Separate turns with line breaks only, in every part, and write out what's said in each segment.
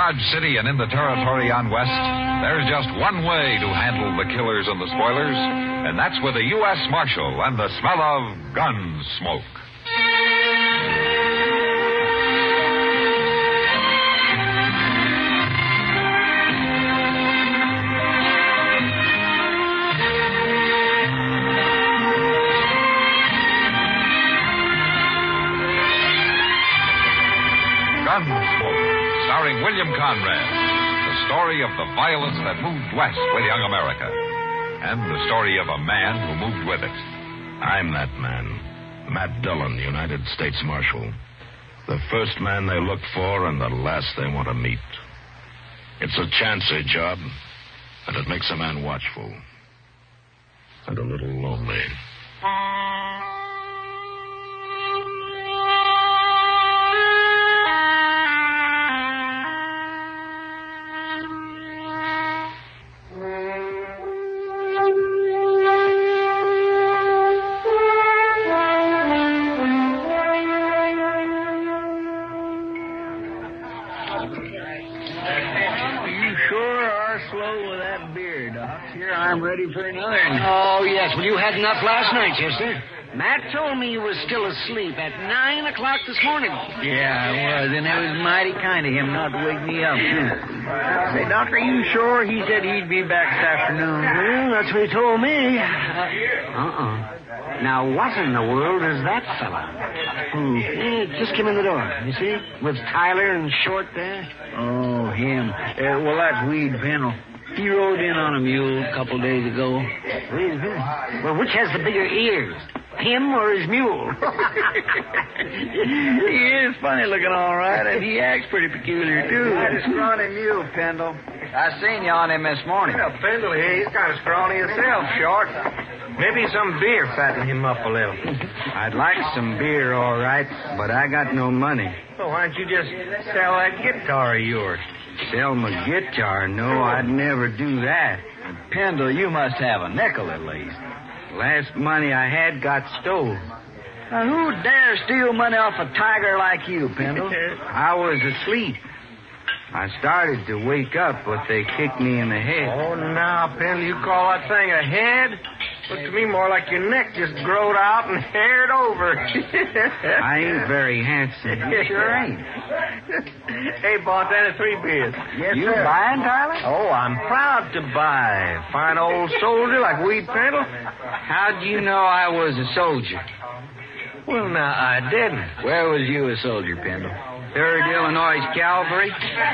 Dodge City and in the territory on West, there's just one way to handle the killers and the spoilers, and that's with a U.S. Marshal and the smell of gun smoke. Gunsmoke, starring William Conrad. The story of the violence that moved west with young America. And the story of a man who moved with it.
I'm that man. Matt Dillon, United States Marshal. The first man they look for and the last they want to meet. It's a chancy job, and it makes a man watchful. And a little lonely.
I'm ready for another.
Oh, yes. Well, you had enough last night, Chester. Matt told me you was still asleep at 9 o'clock this morning.
Yeah, I was, and it was mighty kind of him not to wake me up, too. Say, Doctor, are you sure? He said he'd be back this afternoon.
Well, that's what he told me. Now, what in the world is that fella?
Who?
Just came in the door, you see? With Tyler and Short there.
Oh, him. Well, that's Weed Pennell. He rode in on a mule a couple days ago.
Well, which has the bigger ears? Him or his mule?
He is funny looking all right, and he acts pretty peculiar, too.
That's a scrawny mule, Pendle. I seen you on him this morning.
Well, Pendle here, he's kind of scrawny himself, Short. Maybe some beer fattened him up a little.
I'd like some beer, all right, but I got no money.
Well, why don't you just sell that guitar of yours?
Sell my guitar? No, I'd never do that. Pendle, you must have a nickel at least. Last money I had got stole. Now, who dare steal money off a tiger like you, Pendle? I was asleep. I started to wake up, but they kicked me in the head.
Oh, now, Pendle, you call that thing a head? Looked to me more like your neck just growed out and haired over.
I ain't very handsome. You sure ain't.
Hey, bartender, 3 beers.
Yes, you sir. Buying, Tyler?
Oh, I'm proud to buy. Fine old soldier like Weed Pendle.
How'd you know I was a soldier?
Well, now, I didn't.
Where was you a soldier, Pendle? 3rd Illinois Cavalry?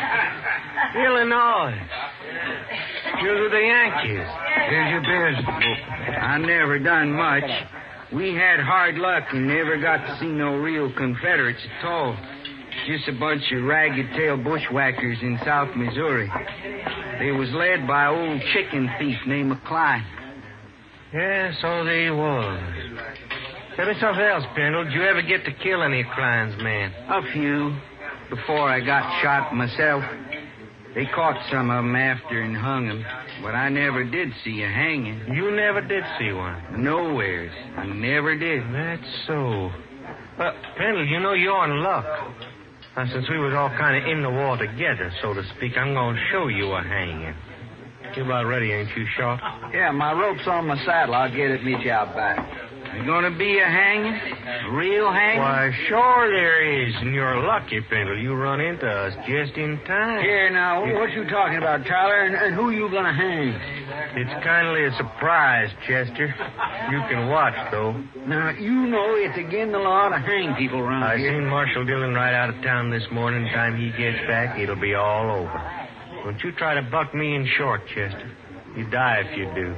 Illinois. You're with the Yankees.
Here's your beers. I never done much. We had hard luck and never got to see no real Confederates at all. Just a bunch of ragged-tailed bushwhackers in South Missouri. They was led by an old chicken thief named McCline.
Yeah, so they was. Tell me something else, Pendle. Did you ever get to kill any Klein's men?
A few. Before I got shot myself. They caught some of them after and hung them. But I never did see a hanging.
You never did see one?
Nowheres. I never did.
That's so. Pendle, you know you're in luck. Now, since we was all kind of in the war together, so to speak, I'm going to show you a hanging. You're about ready, ain't you, Short?
Yeah, my rope's on my saddle. I'll get it, meet you out back. There's going to be a hanging? A real hanging?
Why, sure there is. And you're lucky, Pendle. You run into us just in time.
Here, now, what you talking about, Tyler? And who you going to hang?
It's kindly a surprise, Chester. You can watch, though.
Now, you know it's against the law to hang people around here.
I seen Marshal Dillon right out of town this morning. Time he gets back, it'll be all over. Don't you try to buck me in Short, Chester. You die if you do.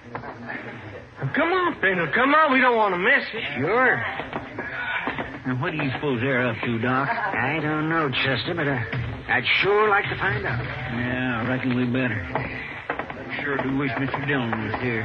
Now, come on, Pendle. Come on. We don't want to miss it.
Sure. Now, what do you suppose they're up to, Doc?
I don't know, Chester, but I'd sure like to find out.
Yeah, I reckon we better. I sure do wish Mr. Dillon was here.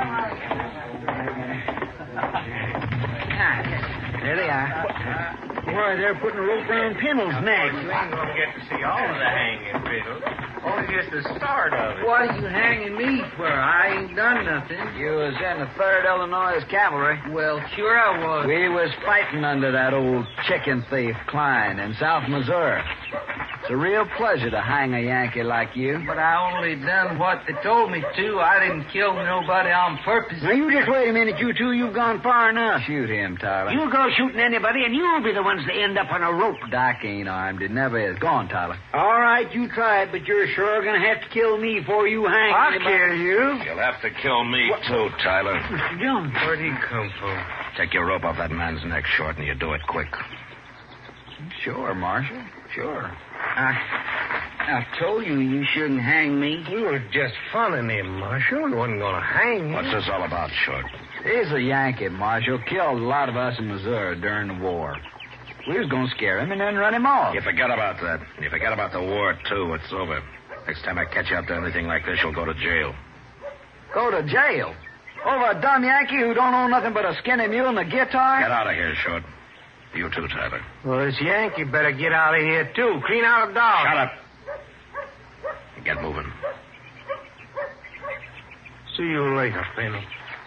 There they are.
Why, they're putting a rope around Pendle's neck.
You ain't going to get to see all of the hanging, Pendle. Only just the start of it.
What are you hanging me for? I ain't done nothing. You was in the 3rd Illinois Cavalry. Well, sure I was. We was fighting under that old chicken thief, Klein, in South Missouri. It's a real pleasure to hang a Yankee like you.
But I only done what they told me to. I didn't kill nobody on purpose.
Now, you just wait a minute, you two. You've gone far enough.
Shoot him, Tyler.
You go shooting anybody, and you'll be the ones that end up on a rope.
Doc ain't armed. It never is. Go on, Tyler.
All right, you try it, but you're sure going to have to kill me before you hang
I'll
anybody.
kill you.
You'll have to kill me, too, Tyler.
Mr. Dillon.
Where'd he come from?
Take your rope off that man's neck short, and you do it quick.
Sure, Marshal. Sure. I told you you shouldn't hang me.
We were just funning him, Marshal. We wasn't going to hang him.
What's this all about, Short?
He's a Yankee, Marshal. Killed a lot of us in Missouri during the war. We was going to scare him and then run him off.
You forget about that. You forget about the war, too. It's over. Next time I catch you up to anything like this, you'll go to jail.
Go to jail? Over a dumb Yankee who don't own nothing but a skinny mule and a guitar?
Get out of here, Short. You too, Tyler.
Well, this Yankee better get out of here, too. Clean out a dog.
Shut up. Get moving.
See you later, Penny.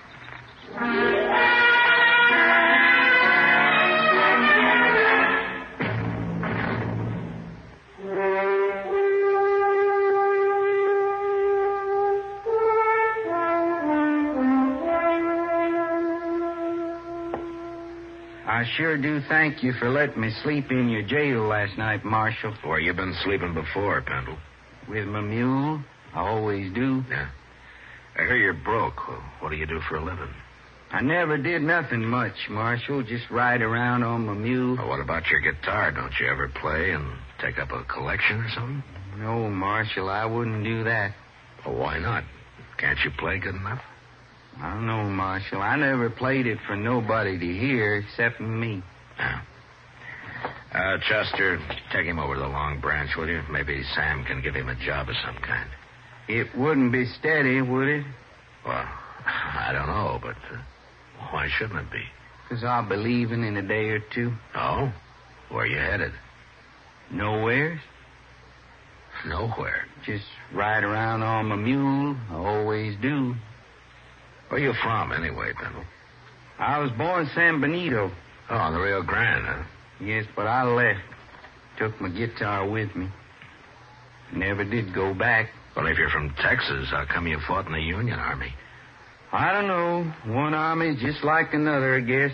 I sure do thank you for letting me sleep in your jail last night, Marshal.
Where you been sleeping before, Pendle?
With my mule. I always do.
Yeah. I hear you're broke. What do you do for a living?
I never did nothing much, Marshal. Just ride around on my mule.
Well, what about your guitar? Don't you ever play and take up a collection or something?
No, Marshal, I wouldn't do that.
Well, why not? Can't you play good enough?
I don't know, Marshal. I never played it for nobody to hear except me.
Yeah. Chester, take him over to the Long Branch, will you? Maybe Sam can give him a job of some kind.
It wouldn't be steady, would it?
Well, I don't know, but why shouldn't it be?
'Cause I'll be leaving in a day or two.
Oh? Where you headed?
Nowhere.
Nowhere.
Just ride around on my mule. I always do.
Where you from, anyway, Pendle?
I was born San Benito.
Oh, on the Rio Grande, huh?
Yes, but I left. Took my guitar with me. Never did go back.
Well, if you're from Texas, how come you fought in the Union Army?
I don't know. One army just like another, I guess.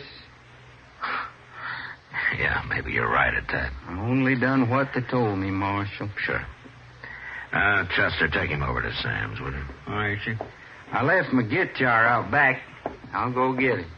Yeah, maybe you're right at that.
I only done what they told me, Marshal.
Sure. Chester, take him over to Sam's, will you?
All right, sir.
I left my guitar out back. I'll go get it.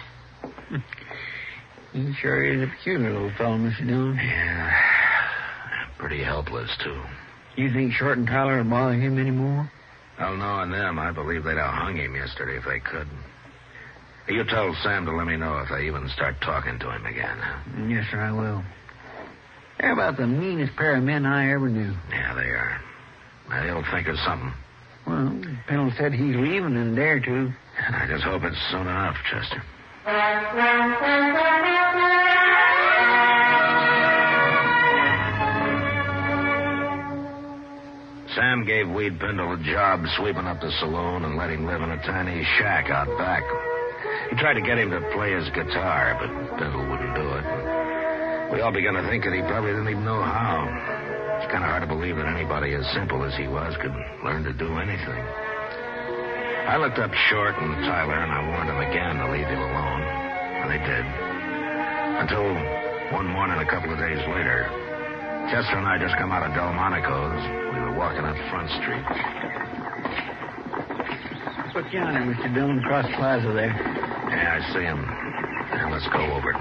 He sure is a peculiar little fellow, Mr. Dillon.
Yeah. Pretty helpless, too.
You think Short and Tyler will bother him anymore?
Well, knowing them, I believe they'd have hung him yesterday if they could. You tell Sam to let me know if they even start talking to him again. Huh?
Yes, sir, I will. They're about the meanest pair of men I ever knew.
Yeah, they are. Now, they'll think of something.
Well, Pendle said he's leaving in a day or two.
And I just hope it's soon enough, Chester. Sam gave Weed Pendle a job sweeping up the saloon and let him live in a tiny shack out back. He tried to get him to play his guitar, but Pendle wouldn't do it. We all began to think that he probably didn't even know how. It's kind of hard to believe that anybody as simple as he was could learn to do anything. I looked up Short and Tyler, and I warned them again to leave him alone. And they did. Until one morning, a couple of days later, Chester and I just come out of Delmonico's. We were walking up Front Street.
Look yonder, Mr. Dillon, across the plaza there.
Yeah, I see him. Now, let's go over.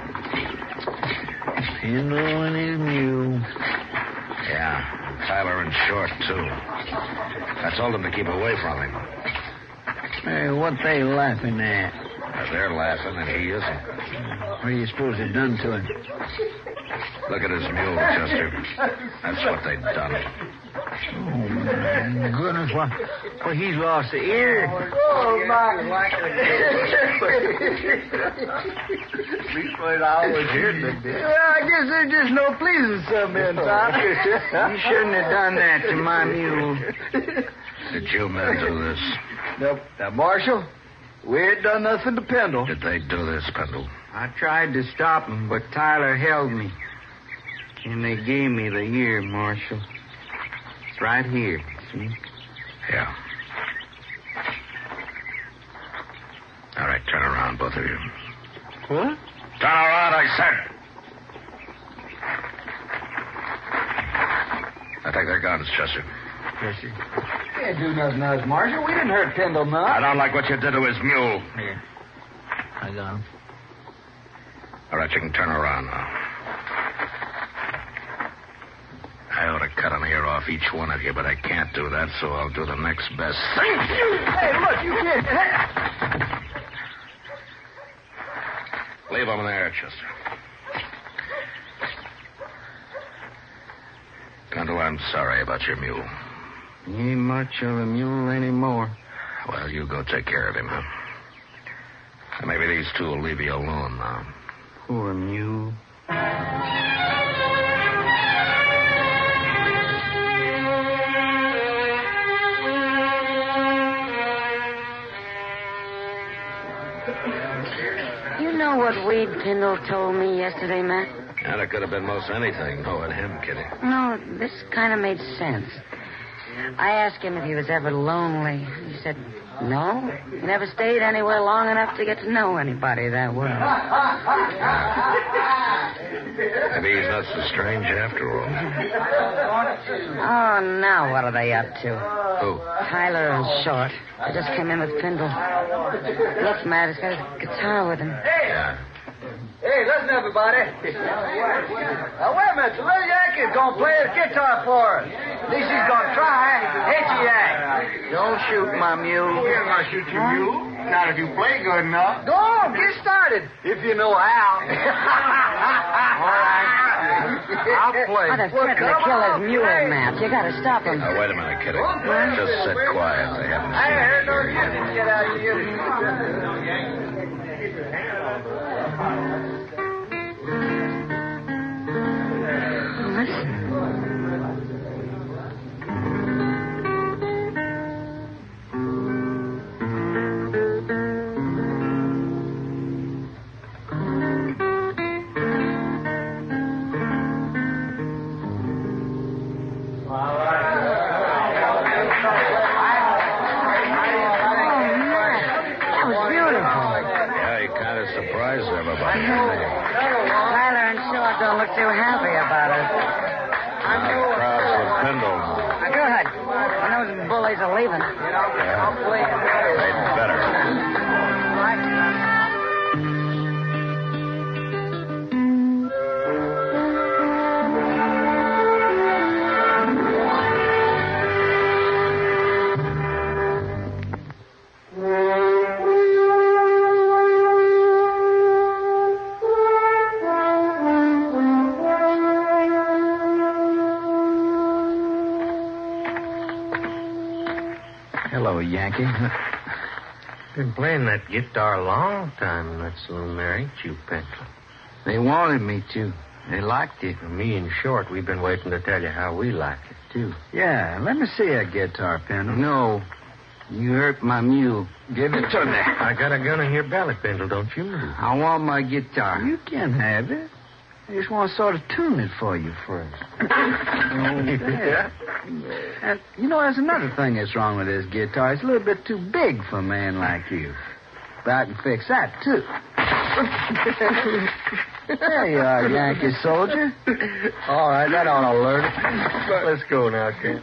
Pendle and his mule.
Yeah, and Tyler and Short, too. I told them to keep away from him.
Hey, what they laughing at?
They're laughing, and he isn't.
What do you suppose they've done to him?
Look at his mule, Chester. That's what they've done.
Oh, my goodness. Well, he's lost the ear.
Oh, my. Leastways, I always heard them.
Well, I guess there's just no pleasing some men, Tom. You shouldn't have done that to my mule.
Did you men do this?
Nope. Now, Marshal, we ain't done nothing to Pendle.
Did they do this, Pendle?
I tried to stop him, but Tyler held me. And they gave me the ear, Marshal. It's right here, see?
Yeah. All right, turn around, both of you.
What?
Turn around, I said. Now take their guns, Chester.
Yes, sir.
Can't do nothing to us, Marshal. We didn't hurt Pendle none.
I don't like what you did to his mule.
Here. I got him.
All right, you can turn around now. I ought to cut an ear off each one of you, but I can't do that, so I'll do the next best thing.
Hey, look, you can't.
Leave them there, Chester. Pendle, I'm sorry about your mule.
He ain't much of a mule anymore.
Well, you go take care of him, huh? And maybe these two will leave you alone now.
Poor mule.
You know what Wade Pendle told me yesterday, Matt?
And it could have been most anything, knowing him, Kitty.
No, this kind of made sense. I asked him if he was ever lonely. He said, no. He never stayed anywhere long enough to get to know anybody that well.
Maybe he's not so strange after all.
Oh, now what are they up to?
Who?
Tyler and Short. They just came in with Pendle. Look, Matt, he's got his guitar with him.
Yeah.
Hey, listen, everybody. Now, wait a minute. The little Yankee's going to play his guitar for us. At least he's going to try. Ain't you, Yank? Don't shoot my mule.
We're not shoot your mule. Not if you play good enough.
Go on, get started. If you know how. All right. I'll play.
Oh, they're threatening to kill his mule, Matt. You got to stop him.
Now, wait a minute, Kitty. Just sit quiet. They haven't
I
seen
heard no
you yet.
music get out of here.
Listen.
Surprised everybody.
Tyler and Short don't look too happy about it.
Crowds with Pendle.
Good. When those bullies are leaving.
They'd better.
Hello, Yankee.
Been playing that guitar a long time in that saloon there, ain't you, Pendle?
They wanted me to. They liked it.
Me and Short, we've been waiting to tell you how we like it, too.
Yeah, let me see that guitar, Pendle. No. You hurt my mule. Give it to me.
I got a gun in your belly, Pendle. Don't you move.
I want my guitar. You can have it. I just want to sort of tune it for you first.
Yeah.
And, you know, there's another thing that's wrong with this guitar. It's a little bit too big for a man like you. But I can fix that, too. There you are, Yankee soldier.
All right, that ought to alert it. Let's go now, kid.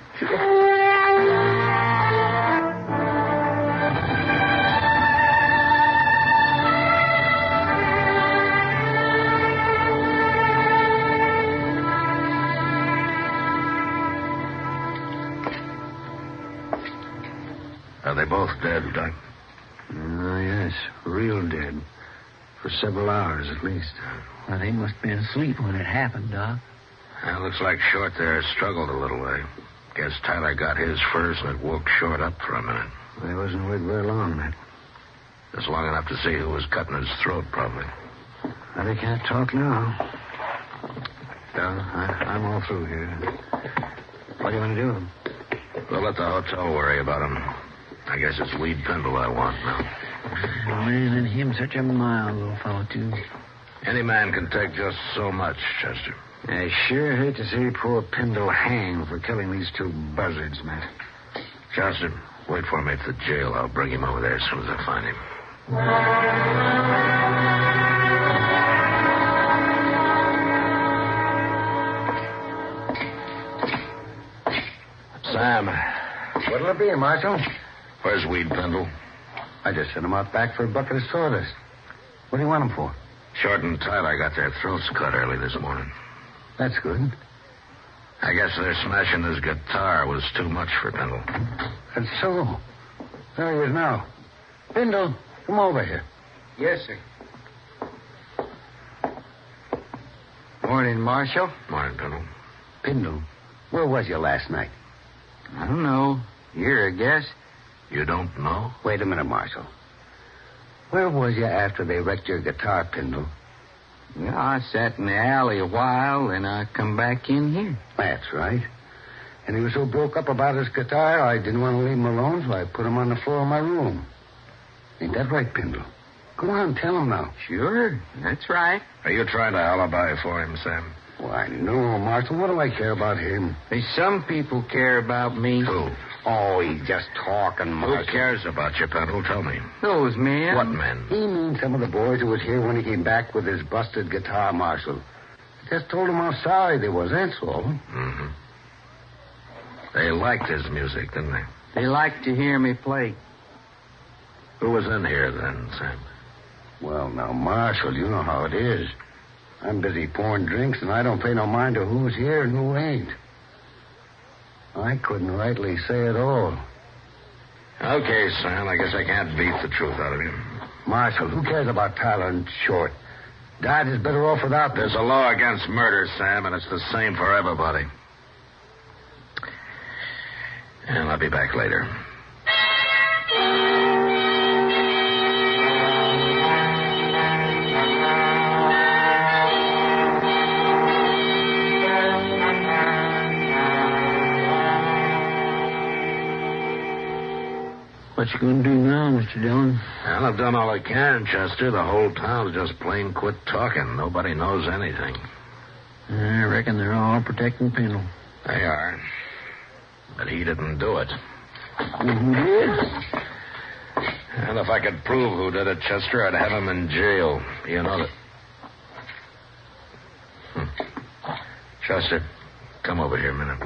Are they both dead, Doc?
Oh, yes. Real dead. For several hours, at least. Well, they must have been asleep when it happened, Doc.
Well, looks like Short there struggled a little way. Guess Tyler got his first and it woke Short up for a minute.
They wasn't with very long, that.
Just long enough to see who was cutting his throat, probably.
Well, they can't talk now. Well, I'm all through here. What do you want to do?
We'll let the hotel worry about him. I guess it's Weed Pendle I want now.
Man, and him such a mild little fellow, too.
Any man can take just so much, Chester.
I sure hate to see poor Pendle hang for killing these two buzzards, Matt.
Chester, wait for me at the jail. I'll bring him over there as soon as I find him. Sam.
What'll it be, Marshal?
Where's Weed, Pendle?
I just sent him out back for a bucket of sawdust. What do you want him for?
Short and Tyler got their throats cut early this morning.
That's good.
I guess their smashing his guitar was too much for Pendle.
That's so. There he is now. Pendle, come over here.
Yes, sir. Morning, Marshal.
Morning, Pendle.
Pendle, where was you last night?
I don't know. Here, I guess.
You don't know?
Wait a minute, Marshal. Where was you after they wrecked your guitar, Pendle?
Well, I sat in the alley a while, and I come back in here.
That's right. And he was so broke up about his guitar, I didn't want to leave him alone, so I put him on the floor of my room. Ain't that right, Pendle? Go on, tell him now.
Sure, that's right.
Are you trying to alibi for him, Sam?
Why, no, Marshal. What do I care about him?
There's some people care about me.
Who?
Oh, he's just talking, Marshal.
Who cares about you, Pendle? Tell me.
Those men.
What men?
He means some of the boys who was here when he came back with his busted guitar, Marshal. I just told him how sorry they was, that's all.
Mm-hmm. They liked his music, didn't they?
They like to hear me play.
Who was in here then, Sam?
Well, now, Marshal, you know how it is. I'm busy pouring drinks, and I don't pay no mind to who's here and who ain't. I couldn't rightly say it all.
Okay, Sam, I guess I can't beat the truth out of you.
Marshal, who cares about Tyler and Short? Dad is better off without them.
There's a law against murder, Sam, and it's the same for everybody. And I'll be back later.
What you going to do now, Mr. Dillon?
Well, I've done all I can, Chester. The whole town's just plain quit talking. Nobody knows anything.
I reckon they're all protecting Pendle.
They are. But he didn't do it.
Who did?
And if I could prove who did it, Chester, I'd have him in jail. You know that. Chester, come over here a minute.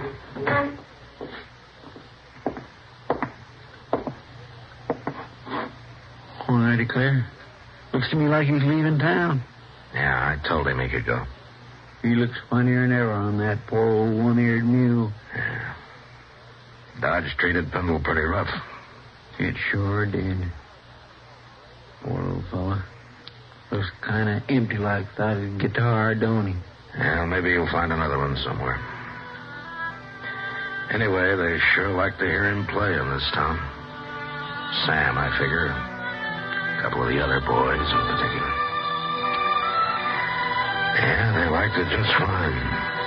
Well, I declare. Looks to me like he was leaving town.
Yeah, I told him he could go.
He looks funnier than ever on that poor old one-eared mule.
Yeah. Dodge treated Pendle pretty rough.
It sure did. Poor old fella. Looks kind of empty like without his guitar, don't he?
Yeah, maybe you'll find another one somewhere. Anyway, they sure like to hear him play in this town. Sam, I figure. A couple of the other boys in particular. Yeah, they liked it just fine.